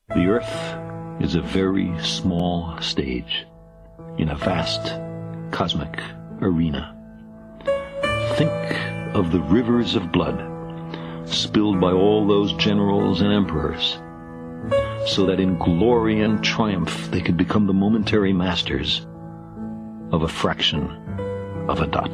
The Earth is a very small stage in a vast cosmic arena. Think of the rivers of blood spilled by all those generals and emperors, so that in glory and triumph they could become the momentary masters of a fraction of a dot.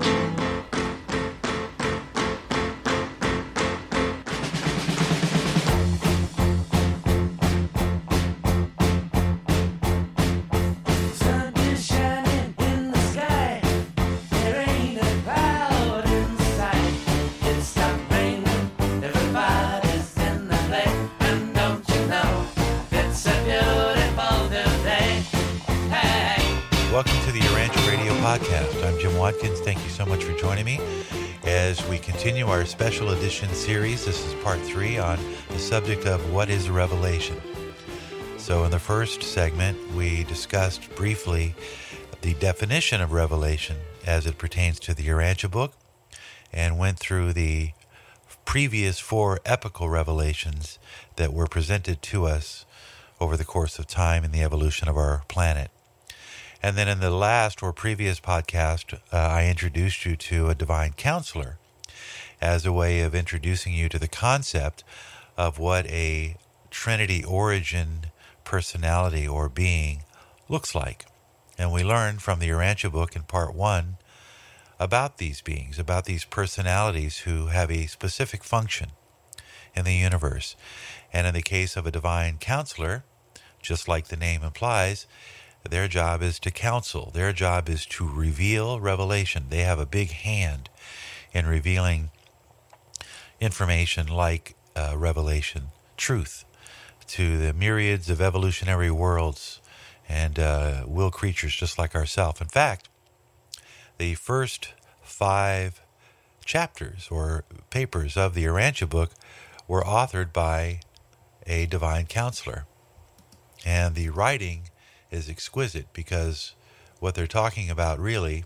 Thank you so much for joining me as we continue our special edition series. This is part 3 on the subject of what is revelation. So in the first segment, we discussed briefly the definition of revelation as it pertains to the Urantia book and went through the previous 4 epical revelations that were presented to us over the course of time in the evolution of our planet. And then in the last or previous podcast, I introduced you to a divine counselor as a way of introducing you to the concept of what a Trinity origin personality or being looks like. And we learned from the Urantia book in part 1 about these beings, about these personalities who have a specific function in the universe. And in the case of a divine counselor, just like the name implies, their job is to counsel. Their job is to reveal revelation. They have a big hand in revealing information like revelation, truth, to the myriads of evolutionary worlds and will creatures just like ourselves. In fact, the first 5 chapters or papers of the Urantia book were authored by a divine counselor. And the writing is exquisite because what they're talking about really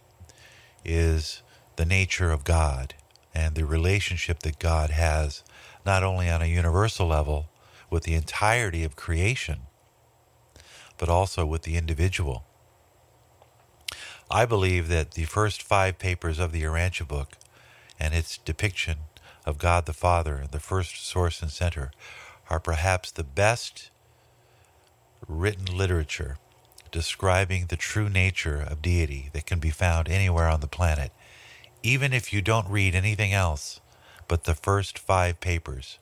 is the nature of God and the relationship that God has not only on a universal level with the entirety of creation, but also with the individual. I believe that the first 5 papers of the Urantia book and its depiction of God the Father, the first source and center, are perhaps the best written literature describing the true nature of deity that can be found anywhere on the planet. Even if you don't read anything else but the first 5 papers,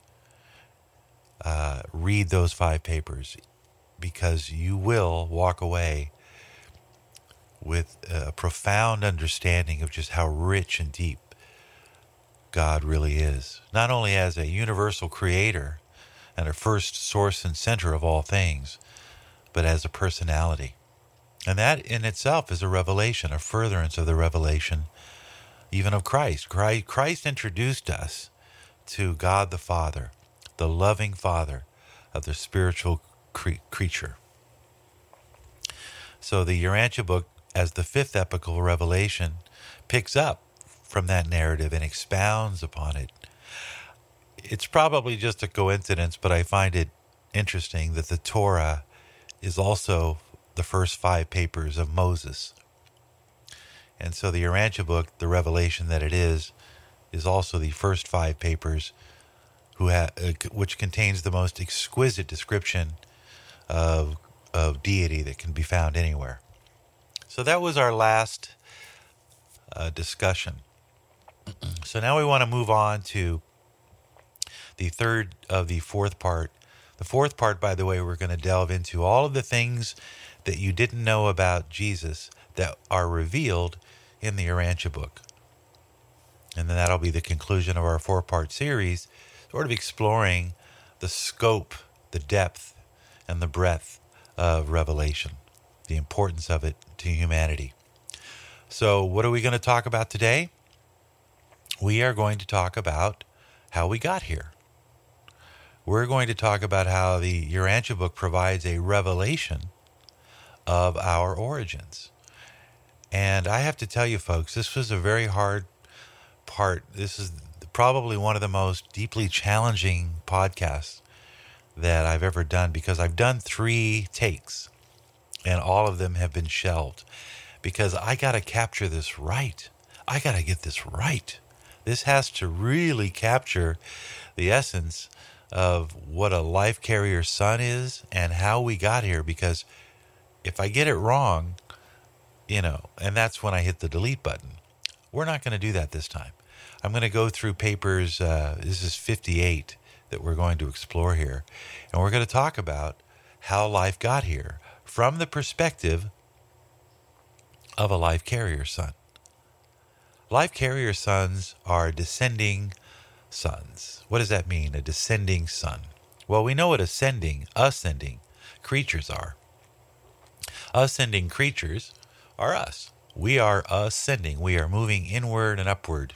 read those 5 papers, because you will walk away with a profound understanding of just how rich and deep God really is. Not only as a universal creator and a first source and center of all things, but as a personality. And that in itself is a revelation, a furtherance of the revelation even of Christ. Christ introduced us to God the Father, the loving Father of the spiritual creature. So the Urantia book, as the 5th epical revelation, picks up from that narrative and expounds upon it. It's probably just a coincidence, but I find it interesting that the Torah is also the first 5 papers of Moses. And so the Urantia book, the revelation that it is also the first 5 papers which contains the most exquisite description of deity that can be found anywhere. So that was our last discussion. So now we want to move on to the third of the 4th part. The 4th part, by the way, we're going to delve into all of the things that you didn't know about Jesus that are revealed in the Urantia book. And then that'll be the conclusion of our 4-part series, sort of exploring the scope, the depth, and the breadth of revelation, the importance of it to humanity. So what are we going to talk about today? We are going to talk about how we got here. We're going to talk about how the Urantia book provides a revelation of our origins. And I have to tell you, folks, this was a very hard part. This is probably one of the most deeply challenging podcasts that I've ever done, because I've done 3 takes and all of them have been shelved because I got to capture this right. I got to get this right. This has to really capture the essence of what a life carrier son is and how we got here, because if I get it wrong, and that's when I hit the delete button. We're not going to do that this time. I'm going to go through papers. This is 58 that we're going to explore here. And we're going to talk about how life got here from the perspective of a life carrier son. Life carrier sons are descending sons. What does that mean, a descending son? Well, we know what ascending creatures are. Ascending creatures are us. We are ascending. We are moving inward and upward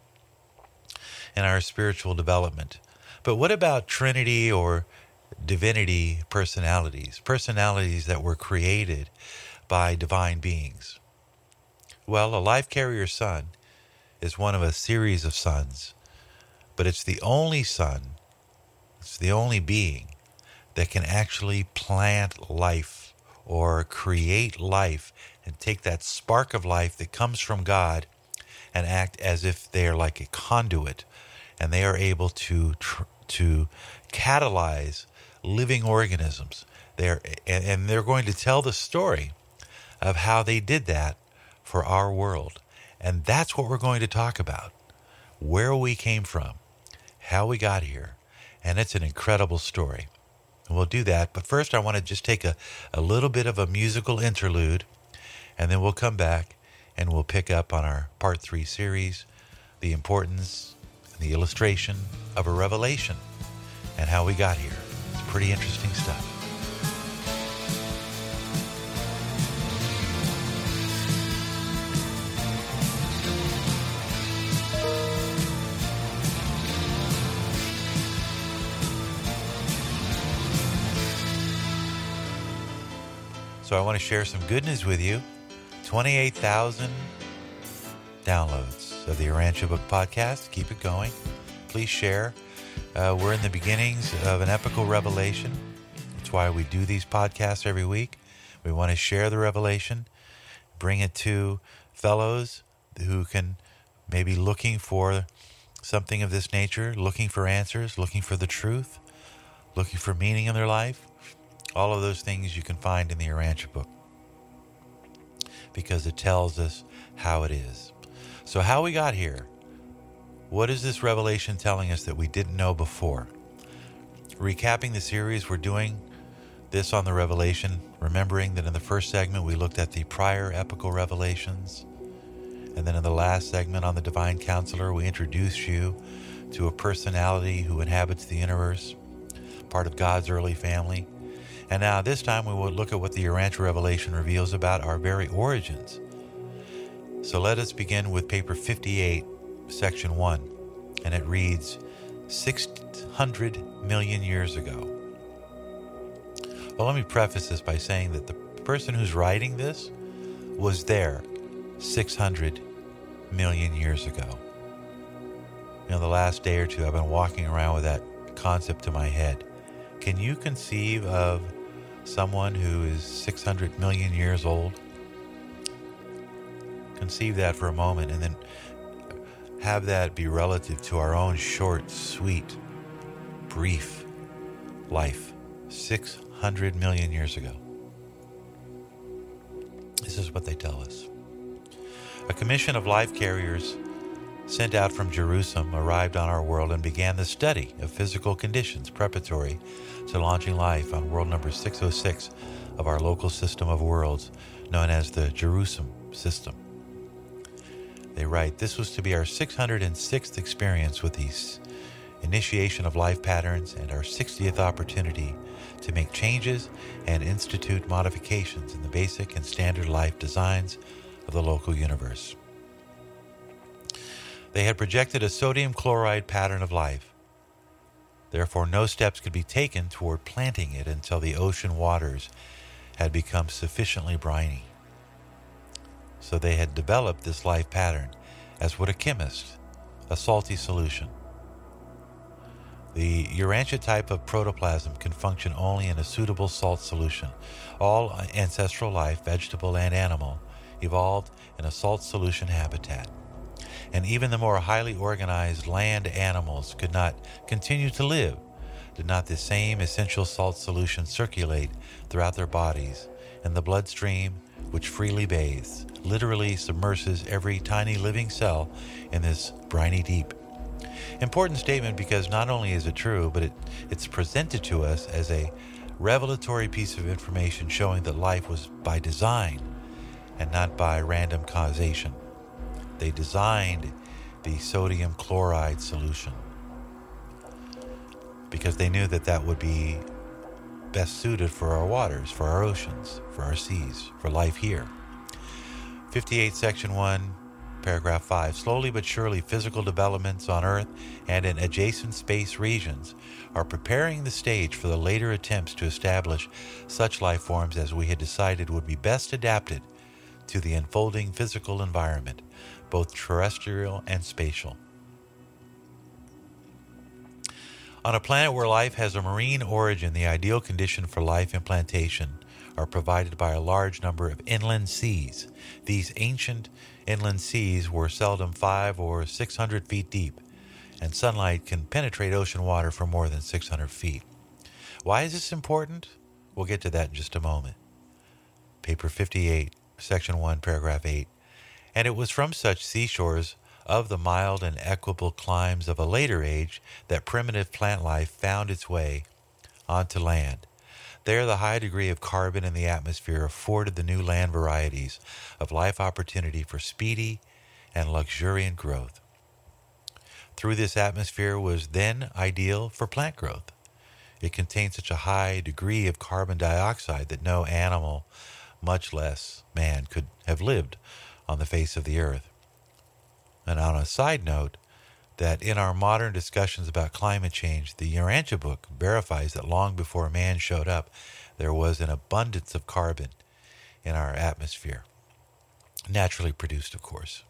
in our spiritual development. But what about Trinity or divinity personalities? Personalities that were created by divine beings. Well, a life carrier son is one of a series of sons, but it's the only son, it's the only being that can actually plant life or create life and take that spark of life that comes from God and act as if they're like a conduit, and they are able to catalyze living organisms. They're going to tell the story of how they did that for our world. And that's what we're going to talk about. Where we came from, how we got here. And it's an incredible story. And we'll do that. But first I want to just take a little bit of a musical interlude, and then we'll come back and we'll pick up on our Part 3 series, the importance and the illustration of a revelation and how we got here. It's pretty interesting stuff. So I want to share some good news with you. 28,000 downloads of the Urantia Book Podcast. Keep it going. Please share. We're in the beginnings of an epical revelation. That's why we do these podcasts every week. We want to share the revelation, bring it to fellows who can maybe looking for something of this nature, looking for answers, looking for the truth, looking for meaning in their life. All of those things you can find in the Urantia book, because it tells us how it is. So how we got here. What is this revelation telling us that we didn't know before? Recapping the series, we're doing this on the revelation, remembering that in the first segment we looked at the prior epical revelations. And then in the last segment on the Divine Counselor, we introduced you to a personality who inhabits the universe, part of God's early family. And now this time we will look at what the Urantia revelation reveals about our very origins. So let us begin with paper 58, section 1. And it reads, 600 million years ago. Well, let me preface this by saying that the person who's writing this was there 600 million years ago. The last day or two I've been walking around with that concept in my head. Can you conceive of someone who is 600 million years old? Conceive that for a moment, and then have that be relative to our own short, sweet, brief life 600 million years ago. This is what they tell us. A commission of life carriers sent out from Jerusalem arrived on our world and began the study of physical conditions preparatory to launching life on world number 606 of our local system of worlds, known as the Jerusalem system. They write, this was to be our 606th experience with the initiation of life patterns and our 60th opportunity to make changes and institute modifications in the basic and standard life designs of the local universe. They had projected a sodium chloride pattern of life. Therefore, no steps could be taken toward planting it until the ocean waters had become sufficiently briny. So they had developed this life pattern as would a chemist, a salty solution. The Urantia type of protoplasm can function only in a suitable salt solution. All ancestral life, vegetable and animal, evolved in a salt solution habitat. And even the more highly organized land animals could not continue to live did not the same essential salt solution circulate throughout their bodies in the bloodstream which freely bathes, literally submerses every tiny living cell in this briny deep. Important statement because not only is it true, but it's presented to us as a revelatory piece of information showing that life was by design and not by random causation. They designed the sodium chloride solution because they knew that that would be best suited for our waters, for our oceans, for our seas, for life here. 58, Section 1, Paragraph 5. Slowly but surely, physical developments on Earth and in adjacent space regions are preparing the stage for the later attempts to establish such life forms as we had decided would be best adapted to the unfolding physical environment, both terrestrial and spatial. On a planet where life has a marine origin, the ideal condition for life implantation are provided by a large number of inland seas. These ancient inland seas were seldom 500 or 600 feet deep, and sunlight can penetrate ocean water for more than 600 feet. Why is this important? We'll get to that in just a moment. Paper 58, Section 1, Paragraph 8. And it was from such seashores of the mild and equable climes of a later age that primitive plant life found its way onto land. There, the high degree of carbon in the atmosphere afforded the new land varieties of life opportunity for speedy and luxuriant growth. Through this atmosphere was then ideal for plant growth. It contained such a high degree of carbon dioxide that no animal, much less man, could have lived on the face of the earth. And on a side note, that in our modern discussions about climate change, the Urantia book verifies that long before man showed up, there was an abundance of carbon in our atmosphere. Naturally produced, of course.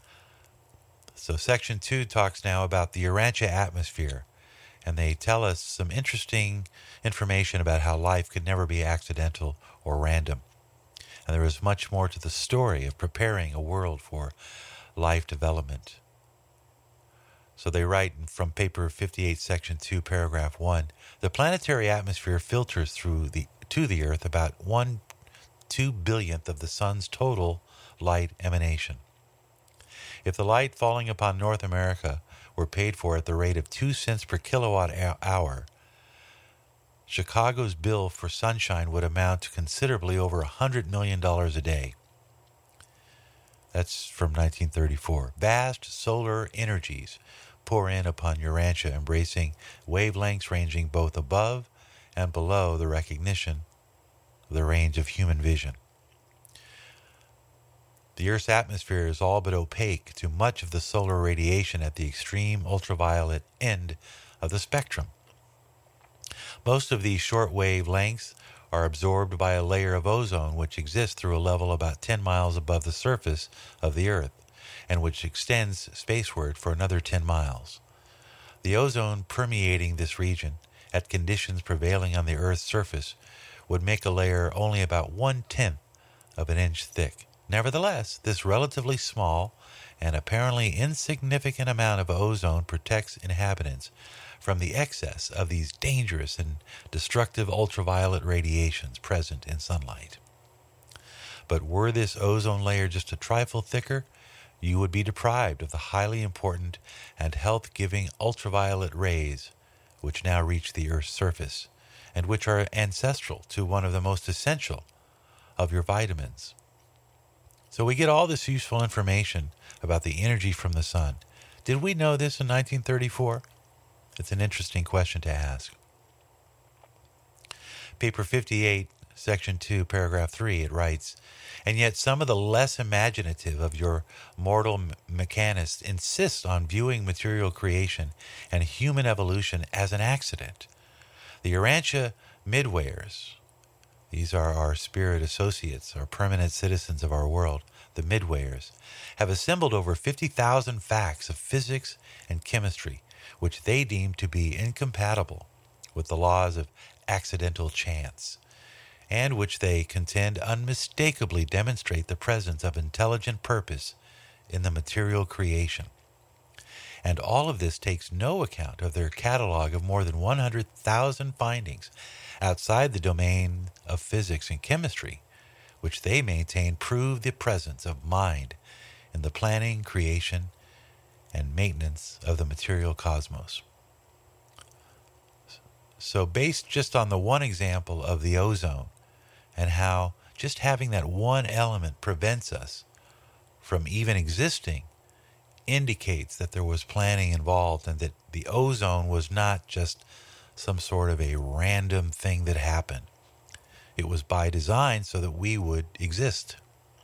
So Section 2 talks now about the Urantia atmosphere, and they tell us some interesting information about how life could never be accidental or random. And there is much more to the story of preparing a world for life development. So they write from paper 58, Section 2, Paragraph 1, the planetary atmosphere filters to the Earth about 1/2 billionth of the sun's total light emanation. If the light falling upon North America were paid for at the rate of 2 cents per kilowatt hour, Chicago's bill for sunshine would amount to considerably over $100 million a day. That's from 1934. Vast solar energies pour in upon Urantia, embracing wavelengths ranging both above and below the recognition of the range of human vision. The Earth's atmosphere is all but opaque to much of the solar radiation at the extreme ultraviolet end of the spectrum. Most of these short wave lengths are absorbed by a layer of ozone which exists through a level about 10 miles above the surface of the Earth, and which extends spaceward for another 10 miles. The ozone permeating this region at conditions prevailing on the Earth's surface would make a layer only about 1/10 of an inch thick. Nevertheless, this relatively small and apparently insignificant amount of ozone protects inhabitants from the excess of these dangerous and destructive ultraviolet radiations present in sunlight. But were this ozone layer just a trifle thicker, you would be deprived of the highly important and health-giving ultraviolet rays which now reach the Earth's surface, and which are ancestral to one of the most essential of your vitamins. So we get all this useful information about the energy from the sun. Did we know this in 1934? It's an interesting question to ask. Paper 58, Section 2, Paragraph 3, it writes, and yet some of the less imaginative of your mortal mechanists insist on viewing material creation and human evolution as an accident. The Urantia midwayers, these are our spirit associates, our permanent citizens of our world, the midwayers, have assembled over 50,000 facts of physics and chemistry, which they deem to be incompatible with the laws of accidental chance, and which they contend unmistakably demonstrate the presence of intelligent purpose in the material creation. And all of this takes no account of their catalog of more than 100,000 findings outside the domain of physics and chemistry, which they maintain prove the presence of mind in the planning, creation, and maintenance of the material cosmos. So based just on the one example of the ozone and how just having that one element prevents us from even existing indicates that there was planning involved and that the ozone was not just some sort of a random thing that happened. It was by design so that we would exist.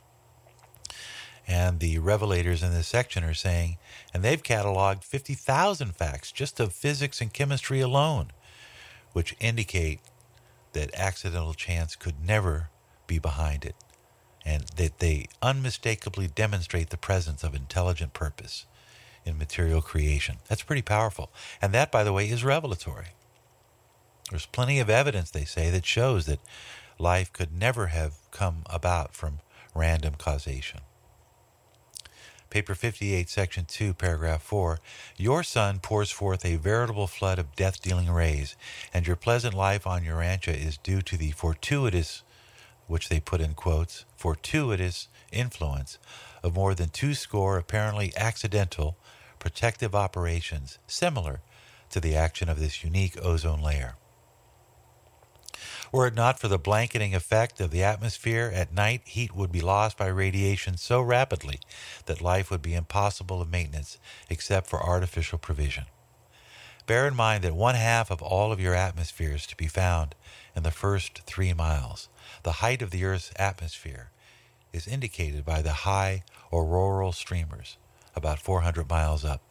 And the revelators in this section are saying, and they've cataloged 50,000 facts just of physics and chemistry alone, which indicate that accidental chance could never be behind it, and that they unmistakably demonstrate the presence of intelligent purpose in material creation. That's pretty powerful. And that, by the way, is revelatory. There's plenty of evidence, they say, that shows that life could never have come about from random causation. Paper 58, Section 2, Paragraph 4, your sun pours forth a veritable flood of death-dealing rays, and your pleasant life on Urantia is due to the fortuitous, which they put in quotes, fortuitous influence of more than 20 apparently accidental protective operations similar to the action of this unique ozone layer. Were it not for the blanketing effect of the atmosphere, at night heat would be lost by radiation so rapidly that life would be impossible of maintenance except for artificial provision. Bear in mind that 1/2 of all of your atmosphere is to be found in the first 3 miles. The height of the Earth's atmosphere is indicated by the high auroral streamers, about 400 miles up.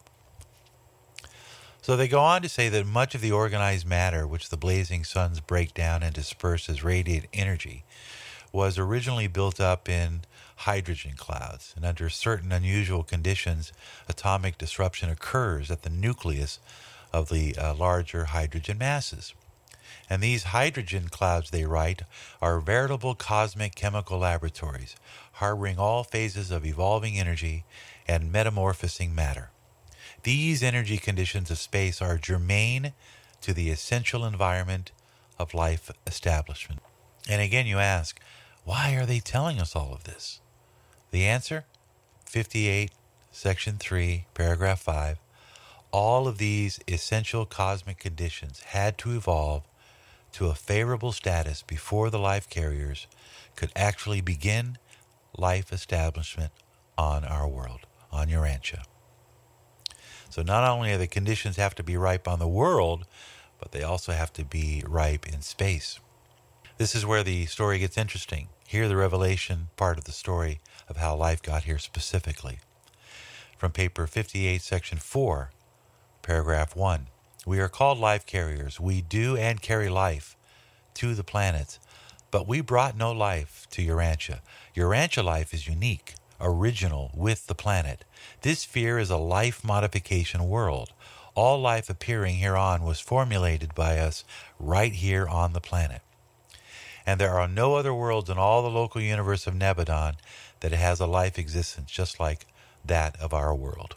So they go on to say that much of the organized matter which the blazing suns break down and disperse as radiant energy was originally built up in hydrogen clouds, and under certain unusual conditions, atomic disruption occurs at the nucleus of the larger hydrogen masses. And these hydrogen clouds, they write, are veritable cosmic chemical laboratories, harboring all phases of evolving energy and metamorphosing matter. These energy conditions of space are germane to the essential environment of life establishment. And again, you ask, why are they telling us all of this? The answer, 58, Section 3, Paragraph 5, all of these essential cosmic conditions had to evolve to a favorable status before the life carriers could actually begin life establishment on our world, on Urantia. So not only do the conditions have to be ripe on the world, but they also have to be ripe in space. This is where the story gets interesting. Hear the revelation part of the story of how life got here specifically. From paper 58, Section 4, Paragraph 1. We are called life carriers. We do and carry life to the planets, but we brought no life to Urantia. Urantia life is unique, original with the planet. This sphere is a life modification world. All life appearing hereon was formulated by us right here on the planet. And there are no other worlds in all the local universe of Nebadon that has a life existence just like that of our world.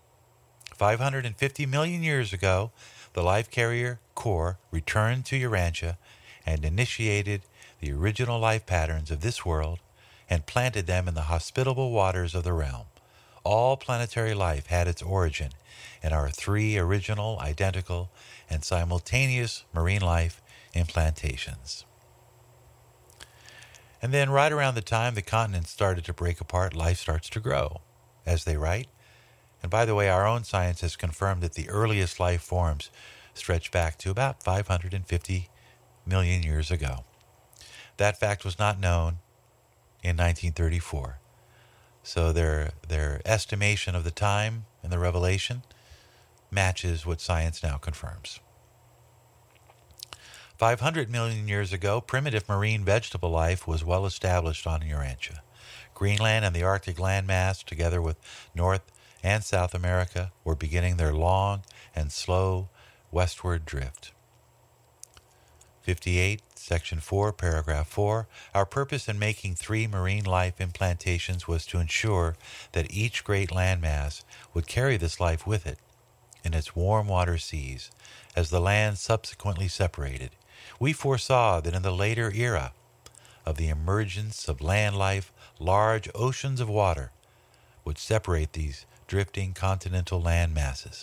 550 million years ago, the life carrier core returned to Urantia and initiated the original life patterns of this world and planted them in the hospitable waters of the realm. All planetary life had its origin in our 3 original, identical, and simultaneous marine life implantations. And then right around the time the continents started to break apart, life starts to grow, as they write. And by the way, our own science has confirmed that the earliest life forms stretch back to about 550 million years ago. That fact was not known in 1934. So their estimation of the time in the revelation matches what science now confirms. 500 million years ago, primitive marine vegetable life was well established on Urantia. Greenland and the Arctic landmass, together with North and South America were beginning their long and slow westward drift. 58, Section 4, Paragraph 4. Our purpose in making 3 marine life implantations was to ensure that each great landmass would carry this life with it in its warm water seas as the land subsequently separated. We foresaw that in the later era of the emergence of land life, large oceans of water would separate these drifting continental land masses.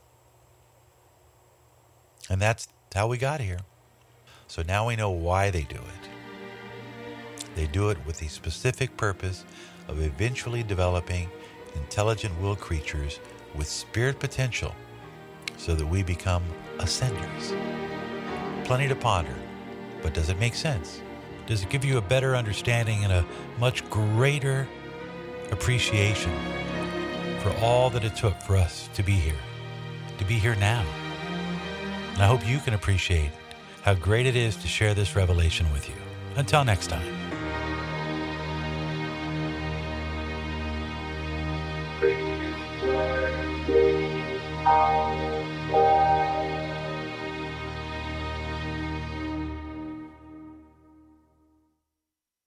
And that's how we got here. So now we know why they do it. They do it with the specific purpose of eventually developing intelligent-willed creatures with spirit potential so that we become ascenders. Plenty to ponder, but does it make sense? Does it give you a better understanding and a much greater appreciation for all that it took for us to be here now? And I hope you can appreciate how great it is to share this revelation with you. Until next time.